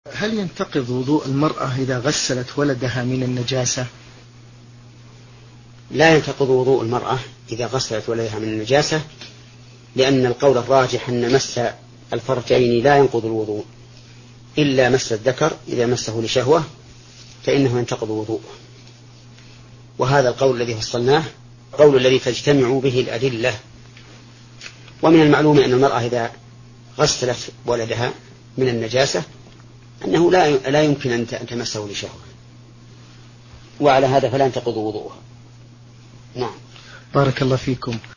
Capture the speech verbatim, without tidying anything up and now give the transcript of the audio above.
هل ينتقض وضوء المرأة إذا غسلت ولدها من النجاسة؟ لا ينتقض وضوء المرأة إذا غسلت ولدها من النجاسة، لأن القول الراجح أن مس الفرجين لا ينقض الوضوء، إلا مس الذكر إذا مسه لشهوة فإنه ينتقض وضوء. وهذا القول الذي فصلناه قول الذي تجتمع به الأدلة. ومن المعلوم أن المرأة إذا غسلت ولدها من النجاسة أنه لا لا يمكن أن تمسه لشهوة، وعلى هذا فلا ينتقض وضوءها. نعم. بارك الله فيكم.